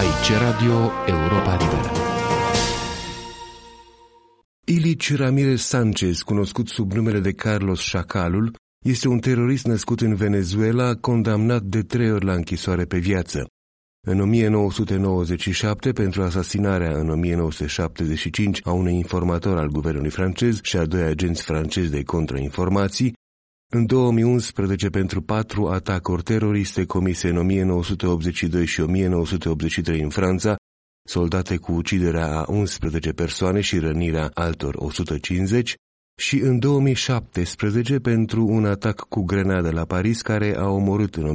Aici Radio Europa Liberă. Ilich Ramirez Sanchez, cunoscut sub numele de Carlos Chacalul, este un terorist născut în Venezuela, condamnat de 3 ori la închisoare pe viață. În 1997, pentru asasinarea în 1975 a unui informator al guvernului francez și a 2 agenți francezi de contrainformații, în 2011 pentru 4 atacuri teroriste comise în 1982 și 1983 în Franța, soldate cu uciderea a 11 persoane și rănirea altor 150, și în 2017 pentru un atac cu grenadă la Paris care a omorât în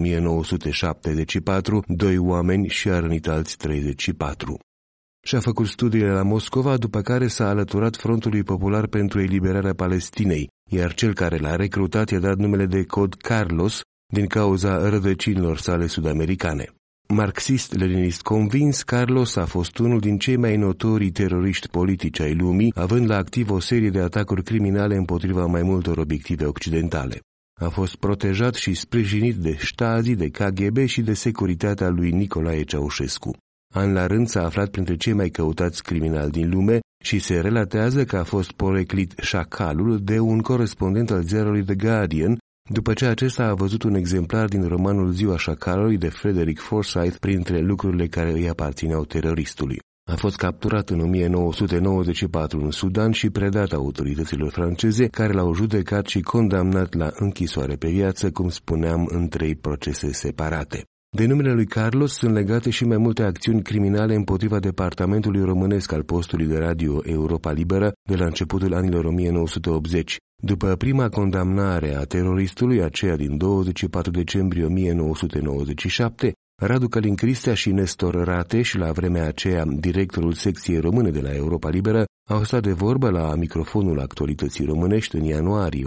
1974 2 oameni și a rănit alți 34. Și-a făcut studiile la Moscova, după care s-a alăturat Frontului Popular pentru Eliberarea Palestinei, iar cel care l-a recrutat i-a dat numele de cod Carlos din cauza rădăcinilor sale sud-americane. Marxist-leninist convins, Carlos a fost unul din cei mai notorii teroriști politici ai lumii, având la activ o serie de atacuri criminale împotriva mai multor obiective occidentale. A fost protejat și sprijinit de Stasi, de KGB și de securitatea lui Nicolae Ceaușescu. An la rând s-a aflat printre cei mai căutați criminali din lume și se relatează că a fost poreclit Chacalul de un corespondent al ziarului The Guardian, după ce acesta a văzut un exemplar din romanul Ziua Chacalului de Frederick Forsyth printre lucrurile care îi aparțineau teroristului. A fost capturat în 1994 în Sudan și predat autorităților franceze, care l-au judecat și condamnat la închisoare pe viață, cum spuneam, în 3 procese separate. De numele lui Carlos sunt legate și mai multe acțiuni criminale împotriva departamentului românesc al postului de radio Europa Liberă de la începutul anilor 1980. După prima condamnare a teroristului, aceea din 24 decembrie 1997, Radu Călin Cristea și Nestor Rateș, la vremea aceea directorul secției române de la Europa Liberă, au stat de vorbă la microfonul Actualității Românești în ianuarie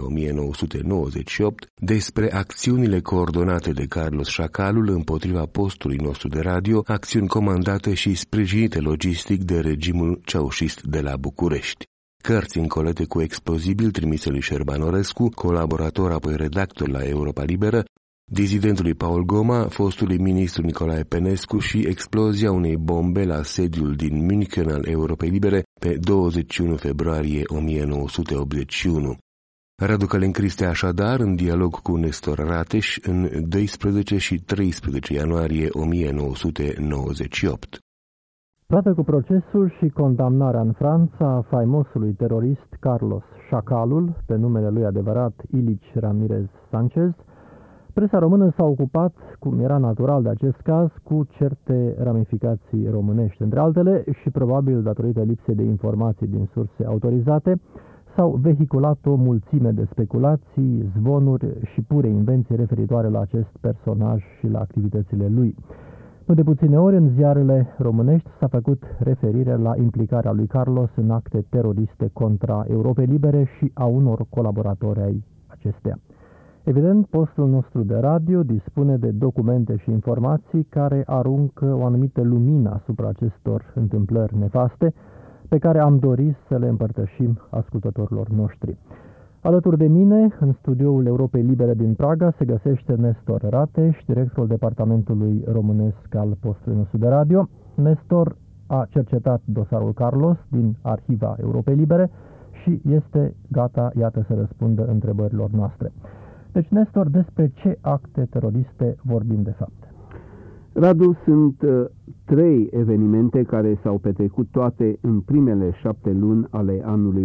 1998 despre acțiunile coordonate de Carlos Chacalul împotriva postului nostru de radio, acțiuni comandate și sprijinite logistic de regimul ceaușist de la București. Cărți încolete cu explozibil trimise lui Șerban Orescu, colaborator apoi redactor la Europa Liberă, dizidentului Paul Goma, fostului ministru Nicolae Penescu și explozia unei bombe la sediul din München al Europei Libere pe 21 februarie 1981. Radu Călin Cristea așadar, în dialog cu Nestor Rateș, în 12 și 13 ianuarie 1998. Odată cu procesul și condamnarea în Franța a faimosului terorist Carlos Chacalul, pe numele lui adevărat Ilich Ramirez Sanchez, presa română s-a ocupat, cum era natural de acest caz, cu certe ramificații românești. Între altele, și probabil datorită lipsei de informații din surse autorizate, s-au vehiculat o mulțime de speculații, zvonuri și pure invenții referitoare la acest personaj și la activitățile lui. Nu de puține ori, în ziarele românești s-a făcut referire la implicarea lui Carlos în acte teroriste contra Europei Libere și a unor colaboratori ai acesteia. Evident, postul nostru de radio dispune de documente și informații care aruncă o anumită lumină asupra acestor întâmplări nefaste, pe care am dorit să le împărtășim ascultătorilor noștri. Alături de mine, în studioul Europei Libere din Praga, se găsește Nestor Rateș, directorul departamentului românesc al postului nostru de radio. Nestor a cercetat dosarul Carlos din arhiva Europei Libere și este gata, iată, să răspundă întrebărilor noastre. Deci, Nestor, despre ce acte teroriste vorbim de fapt? Radu, sunt 3 evenimente care s-au petrecut toate în primele 7 luni ale anului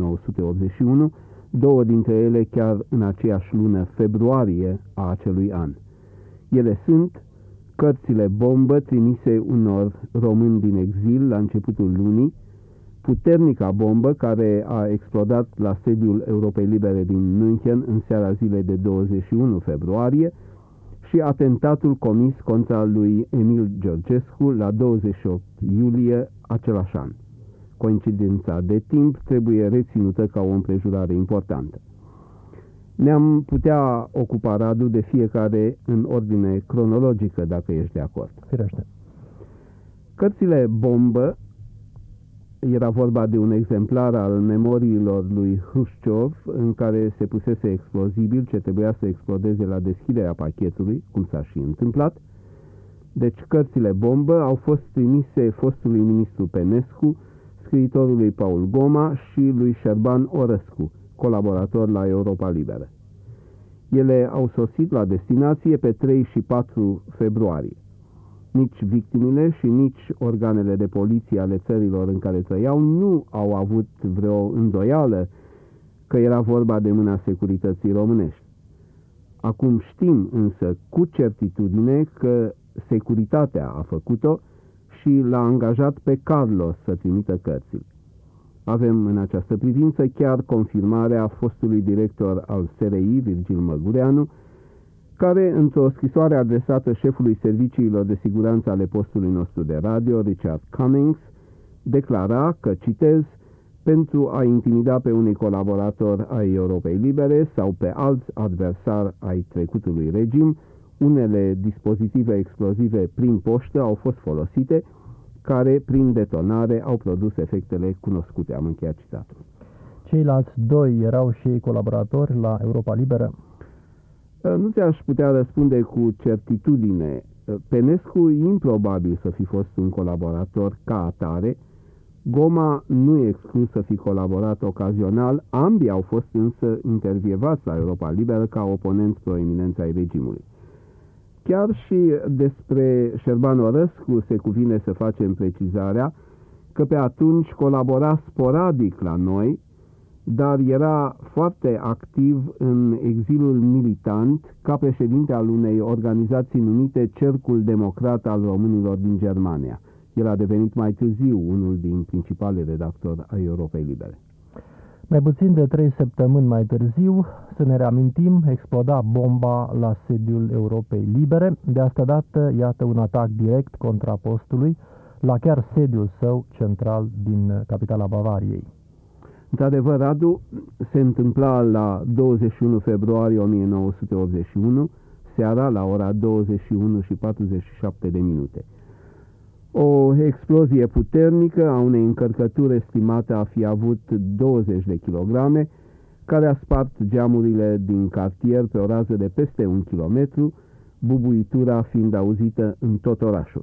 1981, 2 dintre ele chiar în aceeași lună, februarie, a acelui an. Ele sunt cărțile bombă trimise unor români din exil la începutul lunii, puternica bombă care a explodat la sediul Europei Libere din München în seara zilei de 21 februarie și atentatul comis contra lui Emil Georgescu la 28 iulie același an. Coincidența de timp trebuie reținută ca o împrejurare importantă. Ne-am putea ocupa, Radu, de fiecare în ordine cronologică, dacă ești de acord. Firește. Cărțile bombă, era vorba de un exemplar al memoriilor lui Hrușciov, în care se pusese explozibil ce trebuia să explodeze la deschiderea pachetului, cum s-a și întâmplat. Deci cărțile bombă au fost trimise fostului ministru Penescu, scriitorului Paul Goma și lui Șerban Orăscu, colaborator la Europa Liberă. Ele au sosit la destinație pe 3 și 4 februarie. Nici victimele și nici organele de poliție ale țărilor în care trăiau nu au avut vreo îndoială că era vorba de mâna securității românești. Acum știm însă cu certitudine că securitatea a făcut-o și l-a angajat pe Carlos să trimită cărțile. Avem în această privință chiar confirmarea fostului director al SRI, Virgil Măgureanu, care, într-o scrisoare adresată șefului serviciilor de siguranță ale postului nostru de radio, Richard Cummings, declara că, citez, pentru a intimida pe unii colaboratori ai Europei Libere sau pe alți adversari ai trecutului regim, unele dispozitive explozive prin poștă au fost folosite, care, prin detonare, au produs efectele cunoscute. Am încheiat citatul. Ceilalți doi erau și ei colaboratori la Europa Liberă? Nu ți-aș putea răspunde cu certitudine. Penescu e improbabil să fi fost un colaborator ca atare. Goma nu e exclus să fi colaborat ocazional. Ambii au fost însă intervievați la Europa Liberă ca oponenți proeminenți ai regimului. Chiar și despre Șerban Orăscu se cuvine să facem precizarea că pe atunci colabora sporadic la noi, dar era foarte activ în exilul militant ca președinte al unei organizații numite Cercul Democrat al Românilor din Germania. El a devenit mai târziu unul din principalii redactori ai Europei Libere. Mai puțin de 3 săptămâni mai târziu, să ne reamintim, exploda bomba la sediul Europei Libere. De asta dată, iată un atac direct contra postului la chiar sediul său central din capitala Bavariei. Într-adevăr, Radu, se întâmpla la 21 februarie 1981, seara la ora 21:47. O explozie puternică a unei încărcături estimate a fi avut 20 de kilograme, care a spart geamurile din cartier pe o rază de peste 1 kilometru, bubuitura fiind auzită în tot orașul.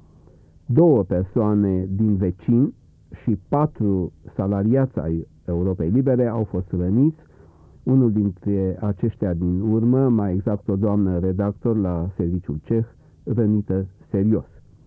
2 persoane din vecin și 4 salariați ai Europei Libere au fost răniți, unul dintre aceștia din urmă, mai exact o doamnă redactor la serviciul ceh, rănită serios.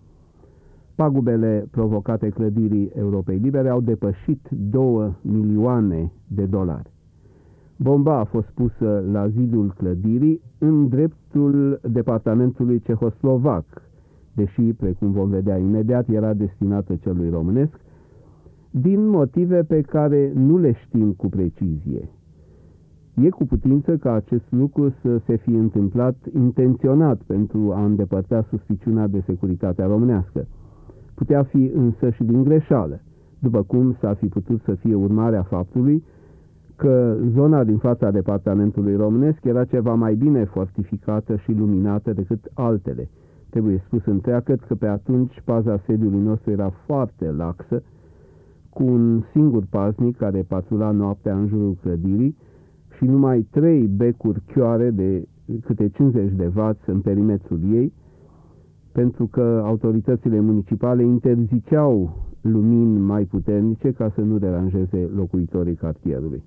Pagubele provocate clădirii Europei Libere au depășit 2 milioane de dolari. Bomba a fost pusă la zidul clădirii în dreptul departamentului cehoslovac, deși, precum vom vedea imediat, era destinată celui românesc, din motive pe care nu le știm cu precizie. E cu putință ca acest lucru să se fi întâmplat intenționat pentru a îndepărta suspiciunea de securitatea românească. Putea fi însă și din greșeală, după cum s-ar fi putut să fie urmarea faptului că zona din fața departamentului românesc era ceva mai bine fortificată și luminată decât altele. Trebuie spus întreagăt că pe atunci paza sediului nostru era foarte laxă, cu un singur paznic care patrula noaptea în jurul clădirii și numai 3 becuri chioare de câte 50 de vați în perimetrul ei, pentru că autoritățile municipale interziceau lumini mai puternice ca să nu deranjeze locuitorii cartierului.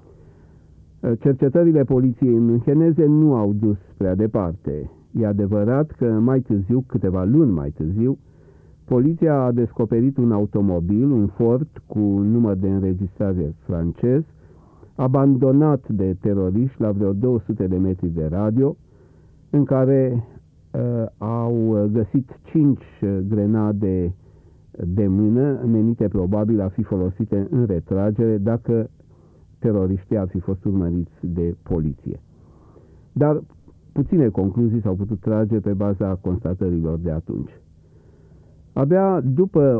Cercetările poliției müncheneze nu au dus prea departe. E adevărat că mai târziu, câteva luni mai târziu, poliția a descoperit un automobil, un Ford cu număr de înregistrare francez, abandonat de teroriști la vreo 200 de metri de radio, în care au găsit 5 grenade de mână, menite probabil a fi folosite în retragere dacă teroriștii ar fi fost urmăriți de poliție. Dar puține concluzii s-au putut trage pe baza constatărilor de atunci. Abia după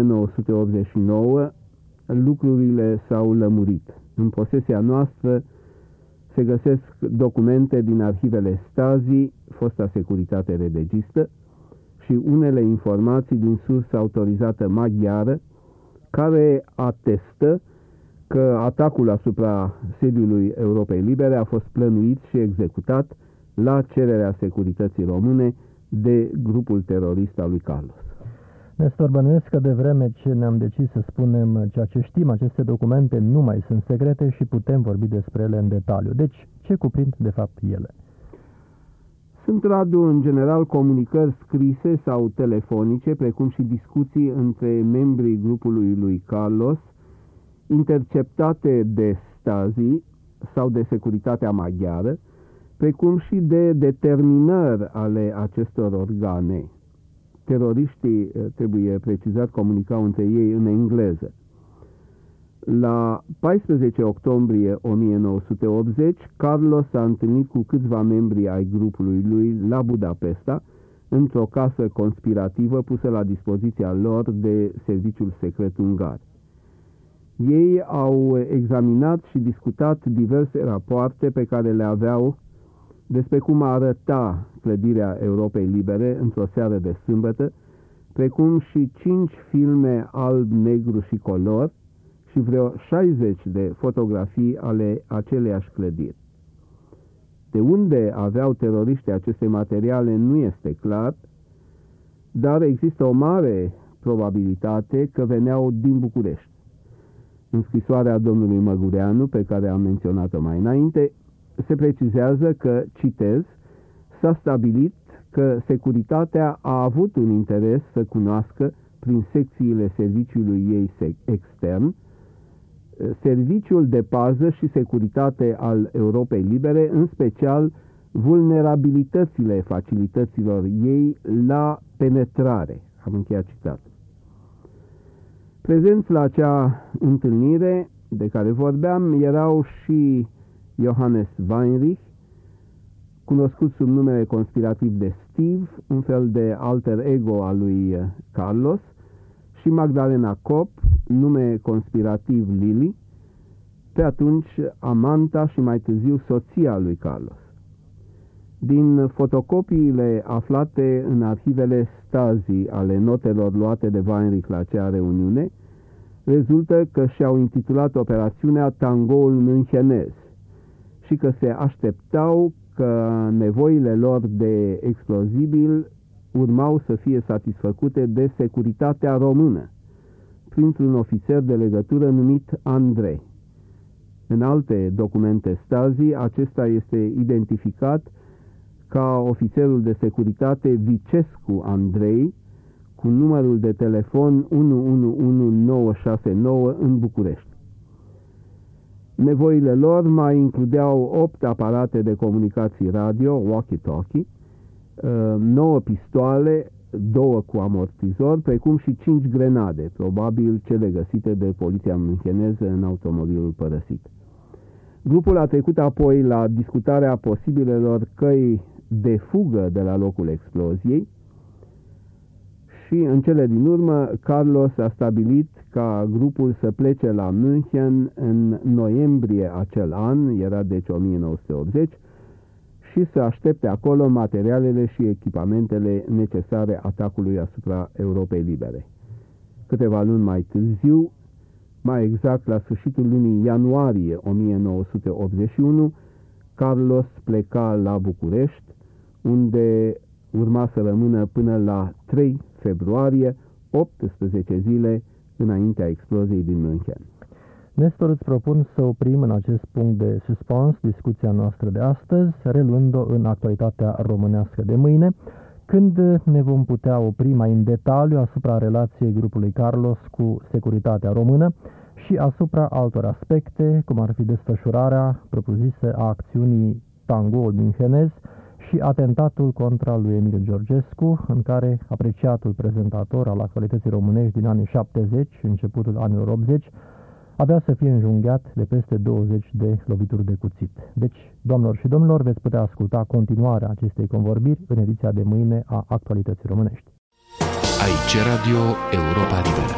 1989, lucrurile s-au lămurit. În posesia noastră se găsesc documente din arhivele Stasi, fosta securitate redegistă, și unele informații din sursă autorizată maghiară, care atestă că atacul asupra sediului Europei Libere a fost plănuit și executat la cererea securității române de grupul terorist al lui Carlos. Nestor, bănuiesc că de vreme ce ne-am decis să spunem ceea ce știm, aceste documente nu mai sunt secrete și putem vorbi despre ele în detaliu. Deci, ce cuprind de fapt ele? Sunt, Radu, în general comunicări scrise sau telefonice, precum și discuții între membrii grupului lui Carlos, interceptate de Stasi sau de securitatea maghiară, precum și de determinări ale acestor organe. Teroriștii, trebuie precizat, comunicau între ei în engleză. La 14 octombrie 1980, Carlos s-a întâlnit cu câțiva membri ai grupului lui la Budapesta, într-o casă conspirativă pusă la dispoziția lor de serviciul secret ungar. Ei au examinat și discutat diverse rapoarte pe care le aveau despre cum arăta clădirea Europei Libere într-o seară de sâmbătă, precum și 5 filme alb, negru și color și vreo 60 de fotografii ale aceleiași clădiri. De unde aveau teroriștii aceste materiale nu este clar, dar există o mare probabilitate că veneau din București. În scrisoarea domnului Măgureanu, pe care am menționat-o mai înainte, se precizează că, citez, s-a stabilit că securitatea a avut un interes să cunoască, prin secțiile serviciului ei extern, serviciul de pază și securitate al Europei Libere, în special vulnerabilitățile facilităților ei la penetrare. Am încheiat citatul. Prezenți la acea întâlnire de care vorbeam erau și Johannes Weinrich, cunoscut sub numele conspirativ de Steve, un fel de alter ego al lui Carlos, și Magdalena Kopp, nume conspirativ Lili, pe atunci amanta și mai târziu soția lui Carlos. Din fotocopiile aflate în arhivele Stasi ale notelor luate de Weinrich la acea reuniune, rezultă că și-au intitulat operațiunea Tangoul Münchenez și că se așteptau că nevoile lor de explozibil urmau să fie satisfăcute de securitatea română, printr-un ofițer de legătură numit Andrei. În alte documente Stasi, acesta este identificat ca ofițerul de securitate Vicescu Andrei, cu numărul de telefon 111969 în București. Nevoile lor mai includeau 8 aparate de comunicații radio, walkie-talkie, 9 pistoale, 2 cu amortizor, precum și 5 grenade, probabil cele găsite de poliția müncheneză în automobilul părăsit. Grupul a trecut apoi la discutarea posibilelor căi de fugă de la locul exploziei și, în cele din urmă, Carlos a stabilit ca grupul să plece la München în noiembrie acel an, era deci 1980, și să aștepte acolo materialele și echipamentele necesare atacului asupra Europei Libere. Câteva luni mai târziu, mai exact la sfârșitul lunii ianuarie 1981, Carlos pleca la București, unde urma să rămână până la 3 februarie, 18 zile înaintea exploziei din München. Nestor, îți propun să oprim în acest punct de suspans discuția noastră de astăzi, reluând-o în actualitatea românească de mâine, când ne vom putea opri mai în detaliu asupra relației grupului Carlos cu securitatea română și asupra altor aspecte, cum ar fi desfășurarea propriu-zisă a acțiunii Tangoul Münchenez și atentatul contra lui Emil Georgescu, în care apreciatul prezentator al actualității românești din anii 70 și începutul anilor 80 avea să fie înjunghiat de peste 20 de lovituri de cuțit. Deci, doamnelor și domnilor, veți putea asculta continuarea acestei convorbiri în ediția de mâine a Actualității Românești. Aici Radio Europa Liberă.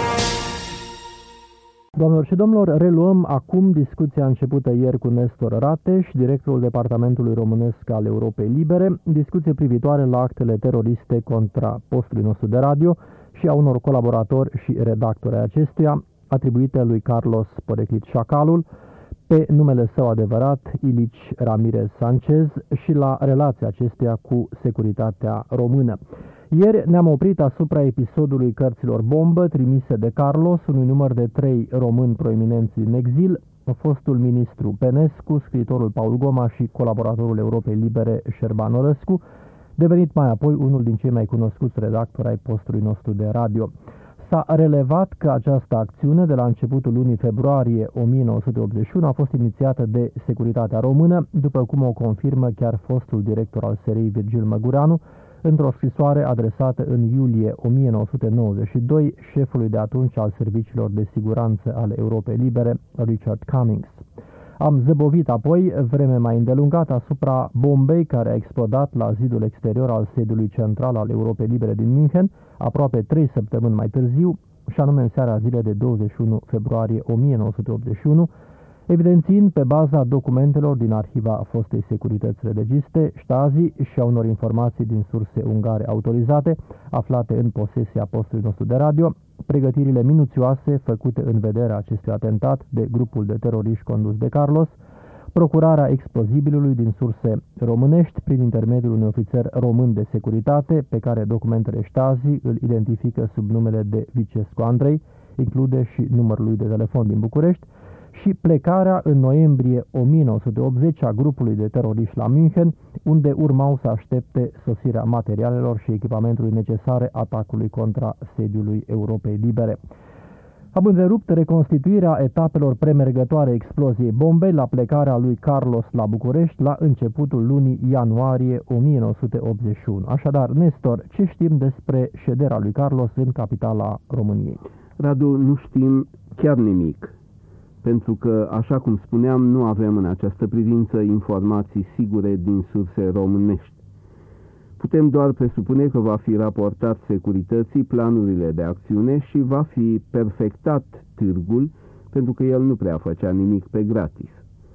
Doamnelor și domnilor, reluăm acum discuția începută ieri cu Nestor Rateș, directorul Departamentului Românesc al Europei Libere, discuție privitoare la actele teroriste contra postului nostru de radio și a unor colaboratori și redactori ai acestuia, atribuite lui Carlos Poreclit Șacalul, pe numele său adevărat, Ilici Ramirez Sanchez, și la relația acestuia cu securitatea română. Ieri ne-am oprit asupra episodului cărților bombă trimise de Carlos, unui număr de 3 români proeminenți din exil, fostul ministru Penescu, scriitorul Paul Goma și colaboratorul Europei Libere Șerban Orăscu, devenit mai apoi unul din cei mai cunoscuți redactori ai postului nostru de radio. S-a relevat că această acțiune, de la începutul lunii februarie 1981, a fost inițiată de Securitatea Română, după cum o confirmă chiar fostul director al SRI Virgil Măgureanu, într-o scrisoare adresată în iulie 1992 șefului de atunci al serviciilor de siguranță ale Europei Libere, Richard Cummings. Am zăbovit apoi vreme mai îndelungată asupra bombei care a explodat la zidul exterior al sediului central al Europei Libere din München, aproape 3 săptămâni mai târziu, și anume în seara zilei de 21 februarie 1981, evidențiind pe baza documentelor din arhiva fostei securități legiste, Stasi, și a unor informații din surse ungare autorizate, aflate în posesia postului nostru de radio, pregătirile minuțioase făcute în vederea acestui atentat de grupul de teroriști condus de Carlos, procurarea explozibilului din surse românești prin intermediul unui ofițer român de securitate, pe care documentele Stasi îl identifică sub numele de Vicescu Andrei, include și numărul lui de telefon din București, și plecarea în noiembrie 1980 a grupului de teroriști la München, unde urmau să aștepte sosirea materialelor și echipamentului necesare atacului contra sediului Europei Libere. Am întrerupt reconstituirea etapelor premergătoare exploziei bombei la plecarea lui Carlos la București la începutul lunii ianuarie 1981. Așadar, Nestor, ce știm despre șederea lui Carlos în capitala României? Radu, nu știm chiar nimic, pentru că, așa cum spuneam, nu avem în această privință informații sigure din surse românești. Putem doar presupune că va fi raportat securității planurile de acțiune și va fi perfectat târgul, pentru că el nu prea făcea nimic pe gratis.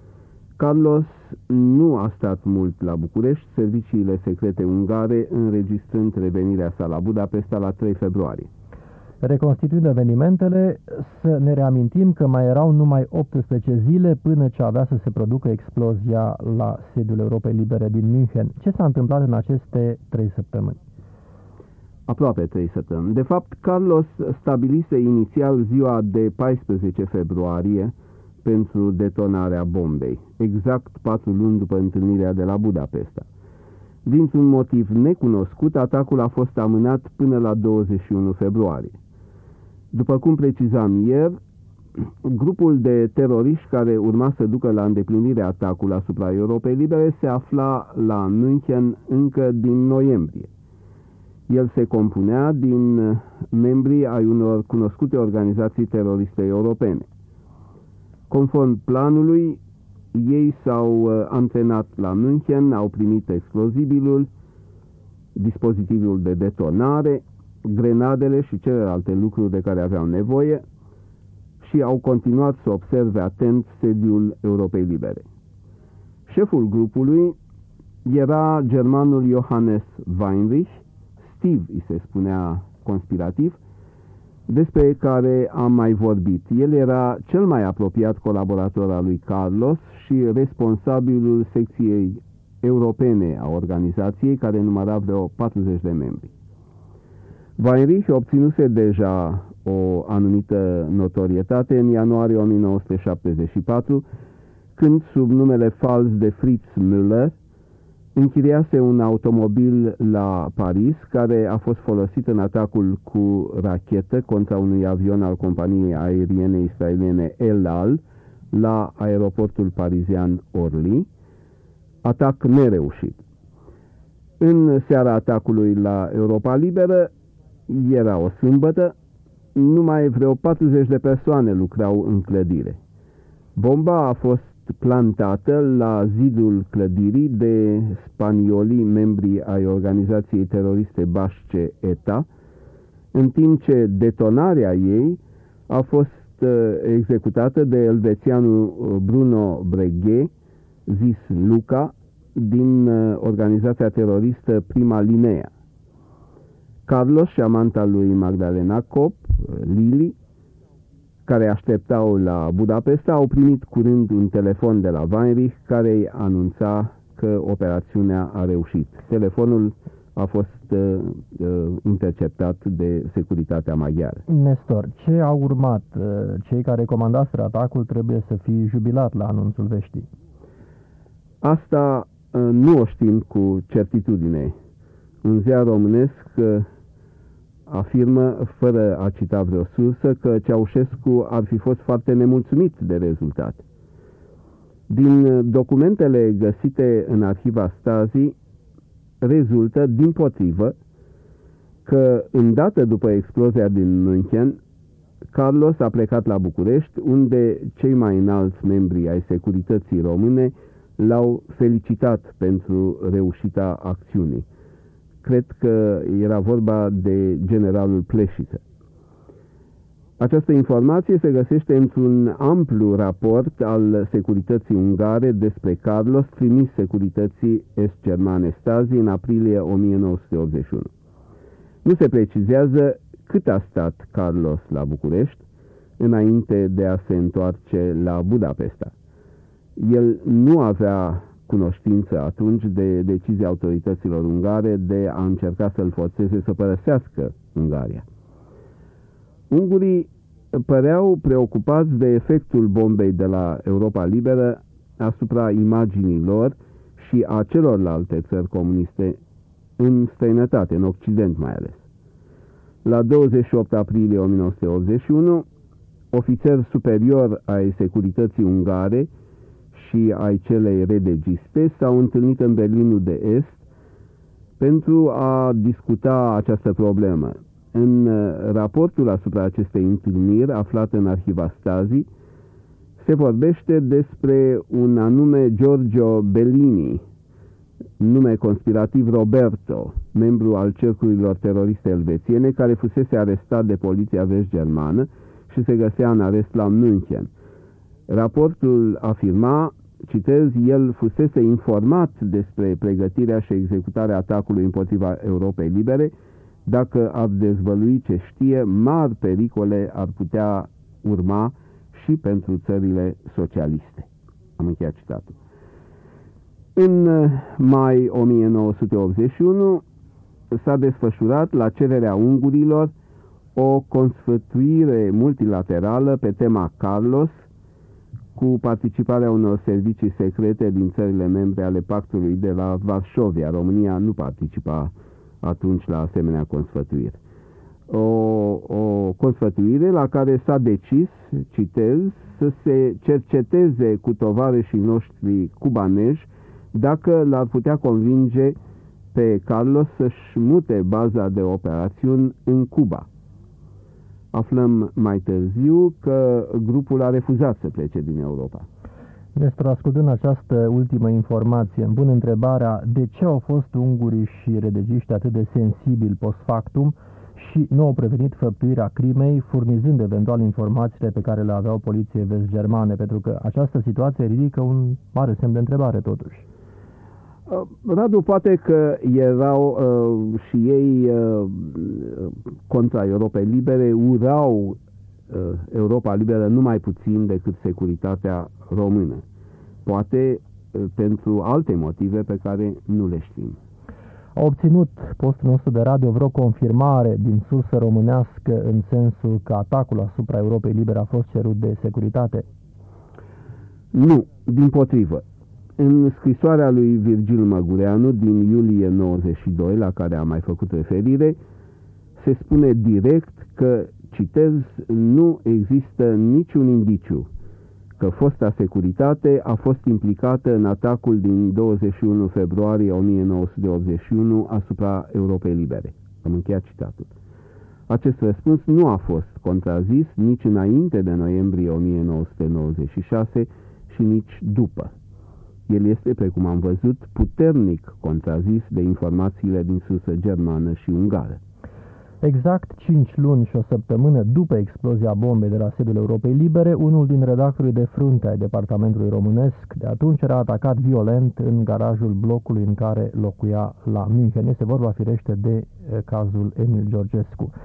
Carlos nu a stat mult la București, serviciile secrete ungare înregistrând revenirea sa la Budapesta la 3 februarie. Reconstituind evenimentele, să ne reamintim că mai erau numai 18 zile până ce avea să se producă explozia la sediul Europei Libere din München. Ce s-a întâmplat în aceste 3 săptămâni? Aproape 3 săptămâni. De fapt, Carlos stabilise inițial ziua de 14 februarie pentru detonarea bombei, exact 4 luni după întâlnirea de la Budapesta. Dintr-un motiv necunoscut, atacul a fost amânat până la 21 februarie. După cum precizam ieri, grupul de teroriști care urma să ducă la îndeplinire atacul asupra Europei Libere se afla la München încă din noiembrie. El se compunea din membrii ai unor cunoscute organizații teroriste europene. Conform planului, ei s-au antrenat la München, au primit explozibilul, dispozitivul de detonare, grenadele și celelalte lucruri de care aveau nevoie și au continuat să observe atent sediul Europei Libere. Șeful grupului era germanul Johannes Weinrich, Steve îi se spunea conspirativ, despre care am mai vorbit. El era cel mai apropiat colaborator al lui Carlos și responsabilul secției europene a organizației, care număra vreo 40 de membri. Weinrich obținuse deja o anumită notorietate în ianuarie 1974, când, sub numele fals de Fritz Müller, închiriase un automobil la Paris, care a fost folosit în atacul cu rachetă contra unui avion al companiei aeriene israeliene El Al la aeroportul parizian Orly, atac nereușit. În seara atacului la Europa Liberă, era o sâmbătă, numai vreo 40 de persoane lucrau în clădire. Bomba a fost plantată la zidul clădirii de spaniolii membri ai organizației teroriste basce ETA, în timp ce detonarea ei a fost executată de elvețianul Bruno Breguet, zis Luca, din organizația teroristă Prima Linea. Carlos și amanta lui Magdalena Kopp, Lili, care așteptau la Budapesta au primit curând un telefon de la Weinrich care îi anunța că operațiunea a reușit. Telefonul a fost interceptat de securitatea maghiară. Nestor, ce a urmat? Cei care comandaseră atacul trebuie să fie jubilat la anunțul veștii. Asta nu o știm cu certitudine. Un ziar românesc afirmă, fără a cita vreo sursă, că Ceaușescu ar fi fost foarte nemulțumit de rezultat. Din documentele găsite în arhiva Stasi, rezultă, dimpotrivă, că îndată după explozia din München, Carlos a plecat la București, unde cei mai înalți membri ai securității române l-au felicitat pentru reușita acțiunii. Cred că era vorba de generalul Pleșiță. Această informație se găsește într-un amplu raport al securității ungare despre Carlos, trimis securității est-germane Stasi în aprilie 1981. Nu se precizează cât a stat Carlos la București înainte de a se întoarce la Budapesta. El nu avea cunoștință atunci de decizia autorităților ungare de a încerca să-l forțeze să părăsească Ungaria. Ungurii păreau preocupați de efectul bombei de la Europa Liberă asupra imaginii lor și a celorlalte țări comuniste în străinătate, în Occident mai ales. La 28 aprilie 1981, ofițeri superiori ai securității ungare și ai celei redegiste s-au întâlnit în Berlinul de Est pentru a discuta această problemă. În raportul asupra acestei întâlniri, aflat în arhiva Stasi, se vorbește despre un anume Giorgio Bellini, nume conspirativ Roberto, membru al cercurilor teroriste elvețiene, care fusese arestat de poliția vest-germană și se găsea în arest la München. Raportul afirma, citez, el fusese informat despre pregătirea și executarea atacului împotriva Europei Libere. Dacă ar dezvălui ce știe, mari pericole ar putea urma și pentru țările socialiste. Am încheiat citatul. În mai 1981 s-a desfășurat, la cererea ungurilor, o consfătuire multilaterală pe tema Carlos, cu participarea unor servicii secrete din țările membre ale pactului de la Varșovia. România nu participa atunci la asemenea consfătuiri. O consfătuire la care s-a decis, citez, să se cerceteze cu tovarășii noștri cubaneji dacă l-ar putea convinge pe Carlos să-și mute baza de operațiuni în Cuba. Aflăm mai târziu că grupul a refuzat să plece din Europa. Nestor, ascultând această ultimă informație, îmi pun întrebarea de ce au fost ungurii și redegiști atât de sensibili post factum și nu au prevenit făptuirea crimei, furnizând eventual informațiile pe care le aveau poliției vest-germane, pentru că această situație ridică un mare semn de întrebare totuși. Radu, poate că erau și ei contra Europei Libere, urau Europa Liberă numai puțin decât securitatea română. Poate pentru alte motive pe care nu le știm. A obținut postul nostru de radio vreo confirmare din sursă românească în sensul că atacul asupra Europei Libere a fost cerut de securitate? Nu, dimpotrivă. În scrisoarea lui Virgil Măgureanu din iulie 92, la care am mai făcut referire, se spune direct că, citez, nu există niciun indiciu că fosta securitate a fost implicată în atacul din 21 februarie 1981 asupra Europei Libere. Am încheiat citatul. Acest răspuns nu a fost contrazis nici înainte de noiembrie 1996 și nici după. El este, precum am văzut, puternic contrazis de informațiile din sursă germană și ungară. Exact 5 luni și o săptămână după explozia bombei de la sediul Europei Libere, unul din redactorii de frunte ai departamentului românesc de atunci era atacat violent în garajul blocului în care locuia la München. Este vorba, firește, de cazul Emil Georgescu. Ce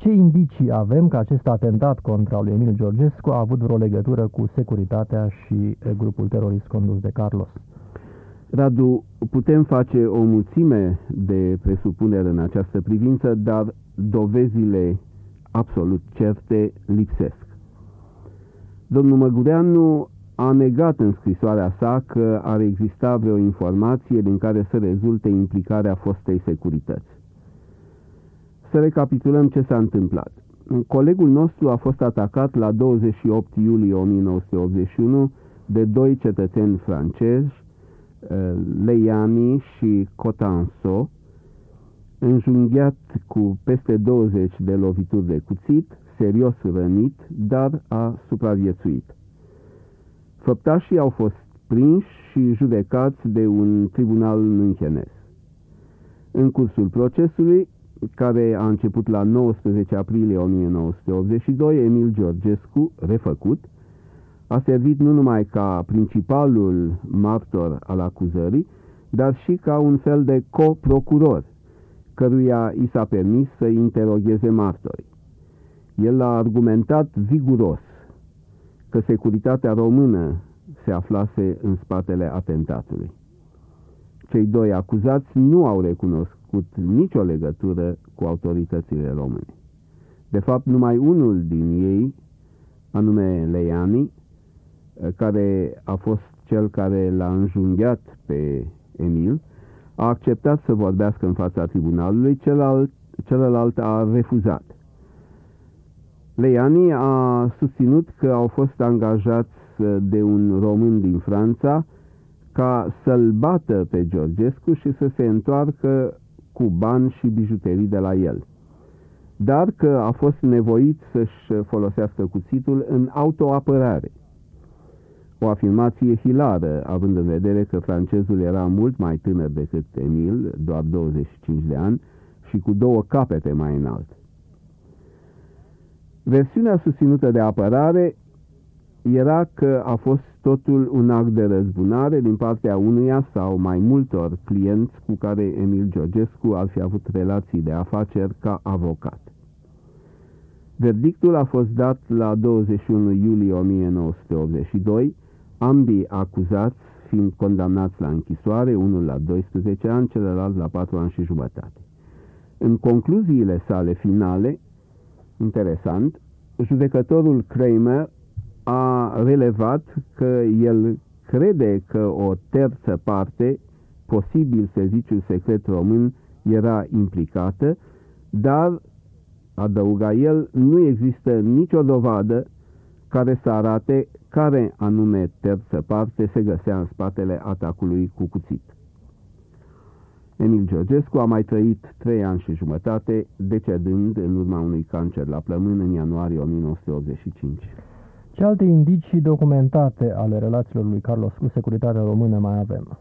Ce indicii avem că acest atentat contra lui Emil Georgescu a avut vreo legătură cu securitatea și grupul terorist condus de Carlos? Radu, putem face o mulțime de presupuneri în această privință, dar dovezile absolut certe lipsesc. Domnul Măgureanu a negat în scrisoarea sa că ar exista vreo informație din care să rezulte implicarea fostei securități. Să recapitulăm ce s-a întâmplat. Colegul nostru a fost atacat la 28 iulie 1981 de doi cetățeni francezi, Leiani și Cotanso, înjunghiat cu peste 20 de lovituri de cuțit, serios rănit, dar a supraviețuit. Făptașii au fost prinși și judecați de un tribunal münchenez. În cursul procesului, care a început la 19 aprilie 1982, Emil Georgescu, refăcut, a servit nu numai ca principalul martor al acuzării, dar și ca un fel de coprocuror, căruia i s-a permis să interogheze martorii. El a argumentat viguros că securitatea română se aflase în spatele atentatului. Cei doi acuzați nu au recunoscut nicio legătură cu autoritățile române. De fapt, numai unul din ei, anume Leiani, care a fost cel care l-a înjunghiat pe Emil, a acceptat să vorbească în fața tribunalului, celălalt a refuzat. Leiani a susținut că au fost angajați de un român din Franța ca să-l bată pe Georgescu și să se întoarcă cu bani și bijuterii de la el, dar că a fost nevoit să-și folosească cuțitul în autoapărare. O afirmație hilară, având în vedere că francezul era mult mai tânăr decât Emil, doar 25 de ani, și cu două capete mai înalt. Versiunea susținută de apărare era că a fost totul un act de răzbunare din partea unuia sau mai multor clienți cu care Emil Georgescu ar fi avut relații de afaceri ca avocat. Verdictul a fost dat la 21 iulie 1982, ambii acuzați fiind condamnați la închisoare, unul la 12 ani, celălalt la 4 ani și jumătate. În concluziile sale finale, interesant, judecătorul Kramer a relevat că el crede că o terță parte, posibil serviciul secret român, era implicată, dar, adăuga el, nu există nicio dovadă care să arate care anume terță parte se găsea în spatele atacului cu cuțit. Emil Georgescu a mai trăit 3 ani și jumătate, decedând în urma unui cancer la plămân în ianuarie 1985. Ce alte indicii documentate ale relațiilor lui Carlos cu securitatea română mai avem?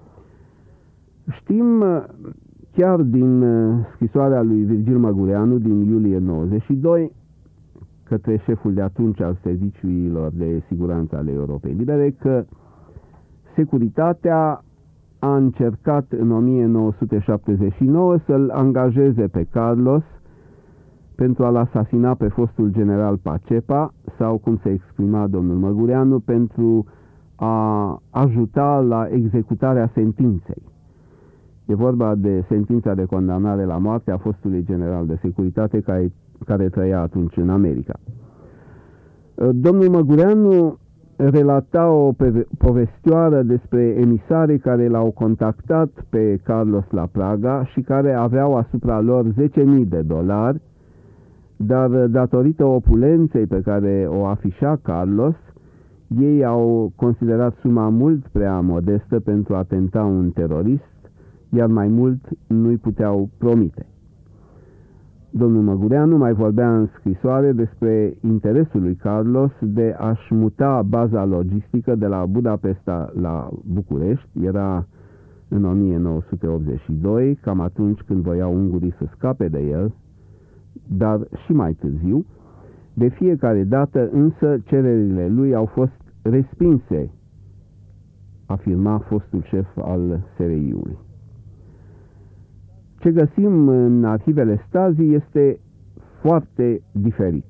Știm chiar din scrisoarea lui Virgil Măgureanu din iulie 92 către șeful de atunci al serviciilor de siguranță ale Europei Libere că securitatea a încercat în 1979 să-l angajeze pe Carlos pentru a-l asasina pe fostul general Pacepa, sau, cum se exprima domnul Măgureanu, pentru a ajuta la executarea sentinței. E vorba de sentința de condamnare la moarte a fostului general de securitate care trăia atunci în America. Domnul Măgureanu relata o povestioară despre emisarii care l-au contactat pe Carlos la Praga și care aveau asupra lor $10.000, dar datorită opulenței pe care o afișa Carlos, ei au considerat suma mult prea modestă pentru a tenta un terorist, iar mai mult nu-i puteau promite. Domnul Măgureanu mai vorbea în scrisoare despre interesul lui Carlos de a-și muta baza logistică de la Budapesta la București. Era în 1982, cam atunci când voiau ungurii să scape de el, dar și mai târziu. De fiecare dată însă cererile lui au fost respinse, afirma fostul șef al SRI-ului. Ce găsim în arhivele Stasi este foarte diferit.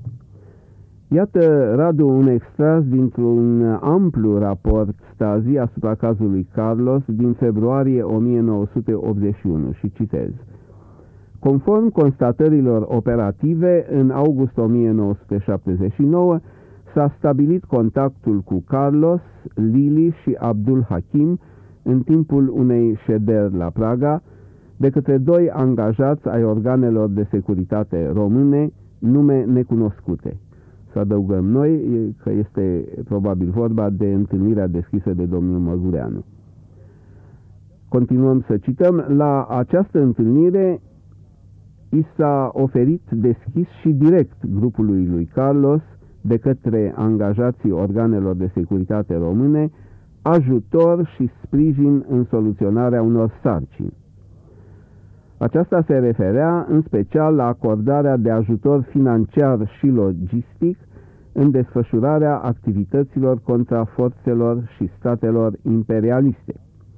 Iată, Radu, un extras dintr-un amplu raport Stasi asupra cazului Carlos din februarie 1981 și citez. Conform constatărilor operative, în august 1979 s-a stabilit contactul cu Carlos, Lili și Abdul Hakim în timpul unei șederi la Praga de către doi angajați ai organelor de securitate române, nume necunoscute. Să adăugăm noi că este probabil vorba de întâlnirea deschisă de domnul Măgureanu. Continuăm să cităm. La această întâlnire i s-a oferit deschis și direct grupului lui Carlos de către angajații organelor de securitate române ajutor și sprijin în soluționarea unor sarcini. Aceasta se referea în special la acordarea de ajutor financiar și logistic în desfășurarea activităților contra forțelor și statelor imperialiste.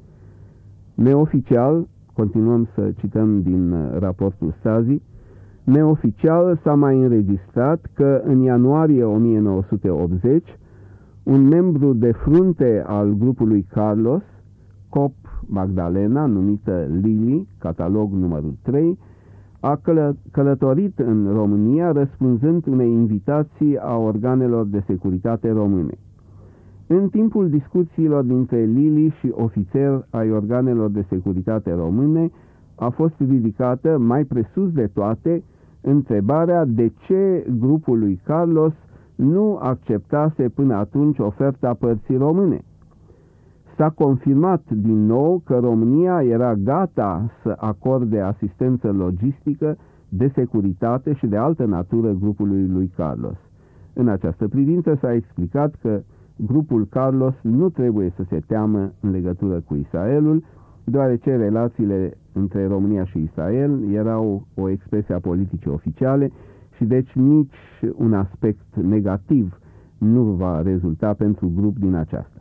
Neoficial, continuăm să cităm din raportul Stasi, neoficial s-a mai înregistrat că în ianuarie 1980 un membru de frunte al grupului Carlos, Cop Magdalena, numită Lili, catalog numărul 3, a călătorit în România răspunzând unei invitații a organelor de securitate române. În timpul discuțiilor dintre Lili și ofițeri ai organelor de securitate române a fost ridicată, mai presus de toate, întrebarea de ce grupul lui Carlos nu acceptase până atunci oferta părții române. S-a confirmat din nou că România era gata să acorde asistență logistică, de securitate și de altă natură grupului lui Carlos. În această privință s-a explicat că grupul Carlos nu trebuie să se teamă în legătură cu Israelul, deoarece relațiile între România și Israel erau o expresie a politicii oficiale și deci nici un aspect negativ nu va rezulta pentru grup din aceasta.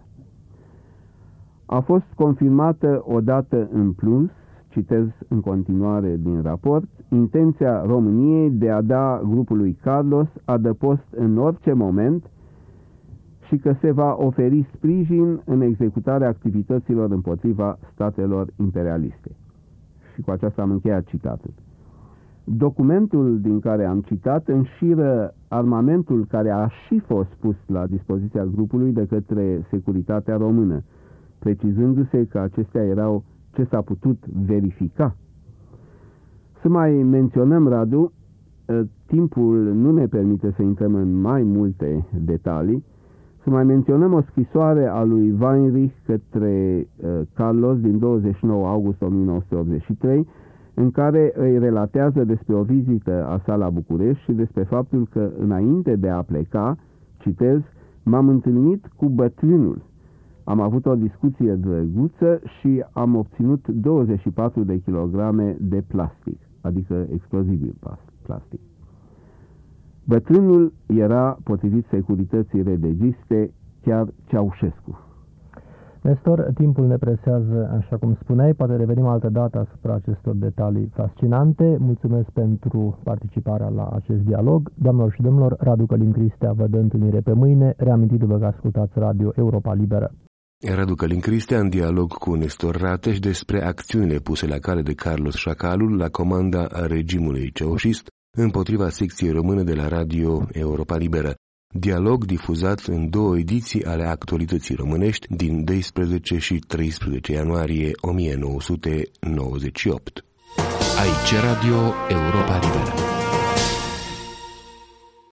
A fost confirmată odată în plus, citez în continuare din raport, intenția României de a da grupului Carlos adăpost în orice moment și că se va oferi sprijin în executarea activităților împotriva statelor imperialiste. Și cu aceasta am încheiat citatul. Documentul din care am citat înșiră armamentul care a și fost pus la dispoziția grupului de către securitatea română, precizându-se că acestea erau ce s-a putut verifica. Să mai menționăm, Radu, timpul nu ne permite să intrăm în mai multe detalii, să mai menționăm o scrisoare a lui Weinrich către Carlos din 29 august 1983, în care îi relatează despre o vizită a sa la București și despre faptul că înainte de a pleca, citez, m-am întâlnit cu bătrânul. Am avut o discuție drăguță și am obținut 24 de kilograme de plastic, adică explozibil plastic. Bătrânul era, potrivit securității redegiste, chiar Ceaușescu. Nestor, timpul ne presează, așa cum spuneai, poate revenim altă dată asupra acestor detalii fascinante. Mulțumesc pentru participarea la acest dialog. Doamnelor și domnilor, Radu Călin Cristea vă dă întâlnire pe mâine, reamintindu-vă că ascultați Radio Europa Liberă. Radu Călin Cristea în dialog cu Nestor Rateș despre acțiunile puse la cale de Carlos Șacalul la comanda regimului ceaușist împotriva secției române de la Radio Europa Liberă. Dialog difuzat în 2 ediții ale Actualității Românești din 12 și 13 ianuarie 1998. Aici Radio Europa Liberă.